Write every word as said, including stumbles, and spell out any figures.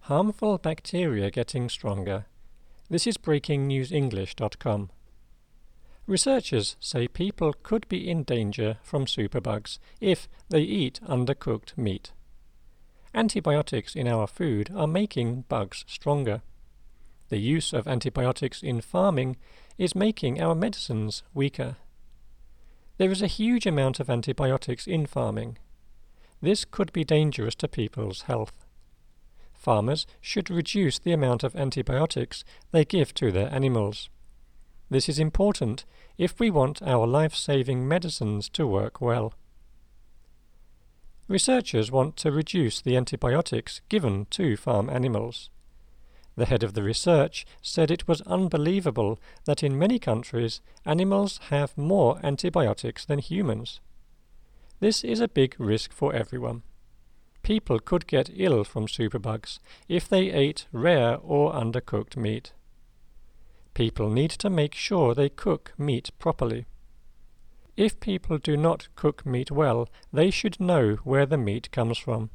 Harmful bacteria getting stronger. This is breaking news english dot com. Researchers say people could be in danger from superbugs if they eat undercooked meat. Antibiotics in our food are making bugs stronger. The use of antibiotics in farming is making our medicines weaker. There is a huge amount of antibiotics in farming. This could be dangerous to people's health. Farmers should reduce the amount of antibiotics they give to their animals. This is important if we want our life-saving medicines to work well. Researchers want to reduce the antibiotics given to farm animals. The head of the research said it was unbelievable that in many countries animals have more antibiotics than humans. This is a big risk for everyone. People could get ill from superbugs if they ate rare or undercooked meat. People need to make sure they cook meat properly. If people do not cook meat well, they should know where the meat comes from.